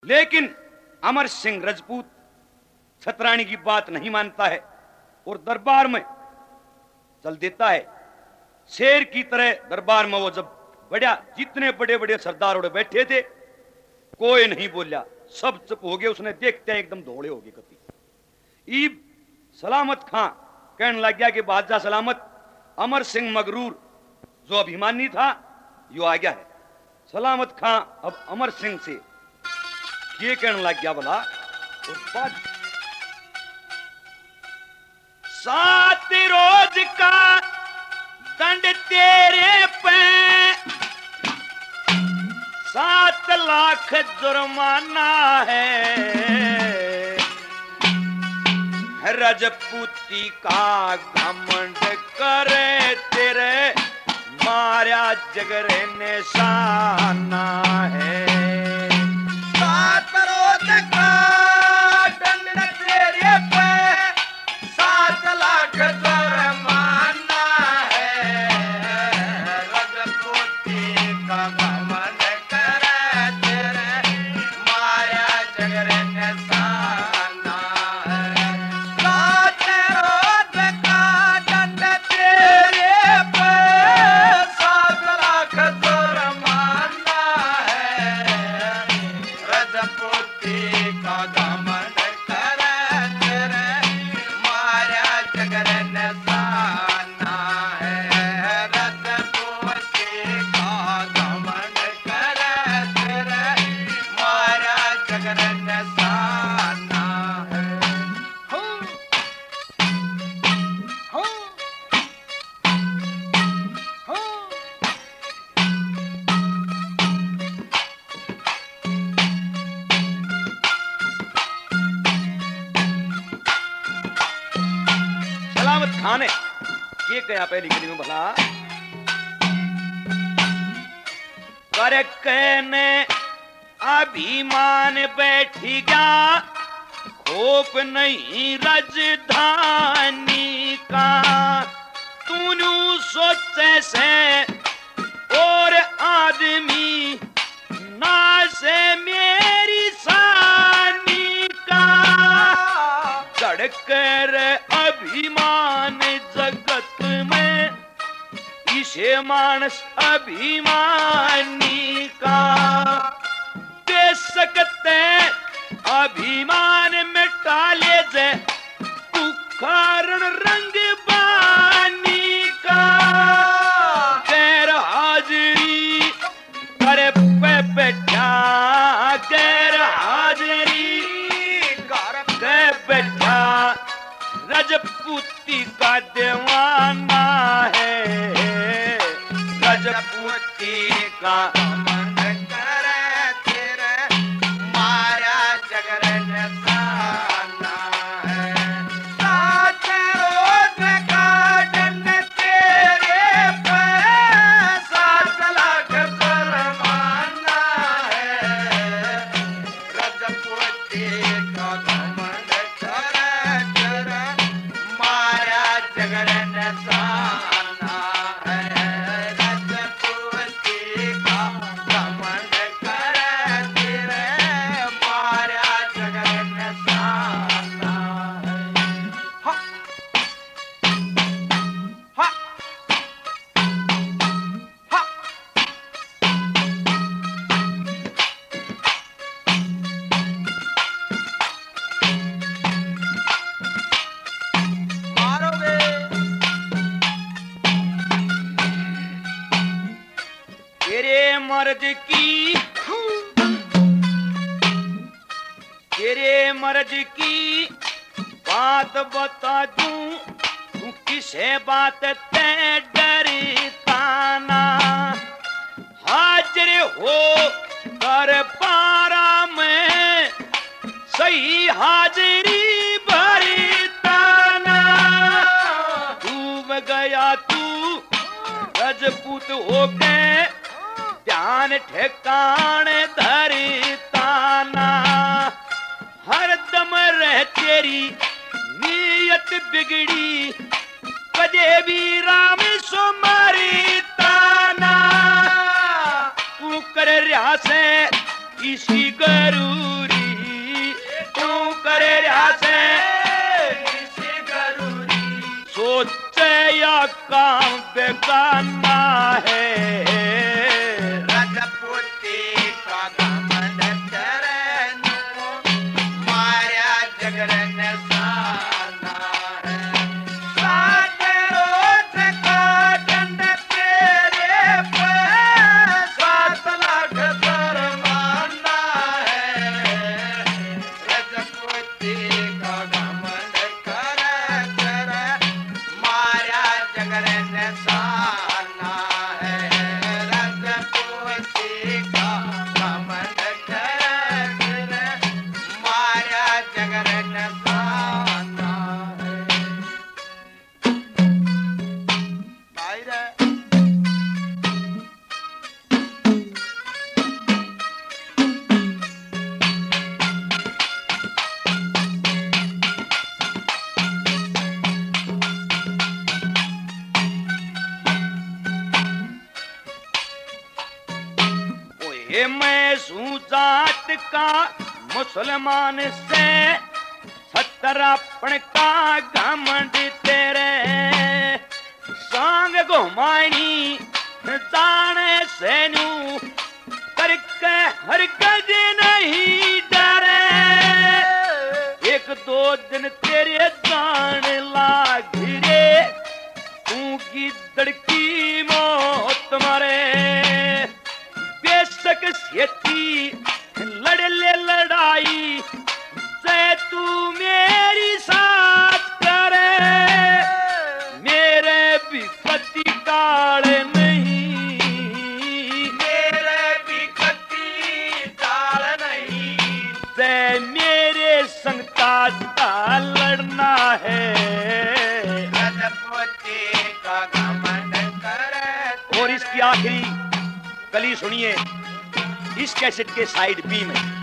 लेकिन अमर सिंह राजपूत छतरानी की बात नहीं मानता है और दरबार में चल देता है। शेर की तरह दरबार में वो जब बढ़िया, जितने बड़े बड़े सरदार उड़े बैठे थे कोई नहीं बोलिया, सब चुप हो गए। उसने देखते एकदम धोड़े हो गए कति। ईब सलामत खां कहने लग गया कि बादशाह सलामत, अमर सिंह मगरूर जो अभिमानी था यो आ गया है। सलामत खां अब अमर सिंह से ये कहने लग गया, बोला उस बाद 7 रोज का दंड तेरे पे, 7 लाख जुर्माना है। रजपूती का घमंड करे तेरे, मारा जगरे निशाना है। 7 रोज का दंड तेरे पे, 7 लाख जुर्माना है। रजपूती का घमंड करे तेरे, माया जगरे निशाना है। 7 रोज का दंड तेरे पे, 7 लाख जुर्माना है। रजपूती का घमंड करे तेरे, माया जगरे निशाना है। रजपूती का घमंड करे तेरे, माया जगरे निशाना है। हो हो हो सलामत खां ने ये कहा पहली कड़ी में, भला कर कहने अभिमान बैठी गया, खोप नहीं राजधानी का। तूने सोचे से और आदमी ना से मेरी सानी का। चढ़कर अभिमान जगत में, इसे मानस अभिमानी का। दे सकते अभिमान में टाले जे, तू कारण रंग बानी का। गैर हाजिरी करे पे बैठा, गैर हाजिरी कर पे बैठा, रजपूती का दीवाना है। रजपूती का घमंड करे तेरे, माया जगरे निशाना है। 7 रोज का दंड तेरे पे, 7 लाख जुर्माना है। रजपूती का घमंड करे तेरे, माया जगरे निशाना है। रजपूती का घमंड करे तेरे, माया जगरे निशाना है। हा हा हा मारोगे तेरे मर्ज की, तेरे मर्ज की बात बता दूं, तू किसे बात ते डरता ना। हाजिर हो दरबारा में, सही हाजिरी भरता ना। डूब गया तू राजपूत होके, ध्यान ठिकाने धरता ना। हर दम रह तेरी नीयत बिगड़ी, कदे भी राम सो मरता ना। तू कर रहा से इसी गरूरी तू करे से इसी गरूरी सोचे या काम बेगाना है रजपूती का घमंड करे मारा जगरन साना है साथ रोज का दंड तेरे पे 7 लाख फरमाना है रजपूती का घमंड करे मारा जगरन साना है रजपूती का घमंड करे मारा जगरन साना है भाई रे ओए मैं सू जात का मुसलमान से 70 का घमंड तेरे सांग घुमानी जाने से नू करके हरगज नहीं डरे 1-2 दिन तेरे जान लाग रे तू की दड़की मौत मरे बेशक सेती लड़ ले लड़ाई से तू मेरी साथ करे मेरे भी पति काले नहीं मेरे भी कती डाल नहीं से मेरे संग का लड़ना है रजपूती का घमंड करे और इसकी आखिरी कली सुनिए इस कैसेट के साइड बी में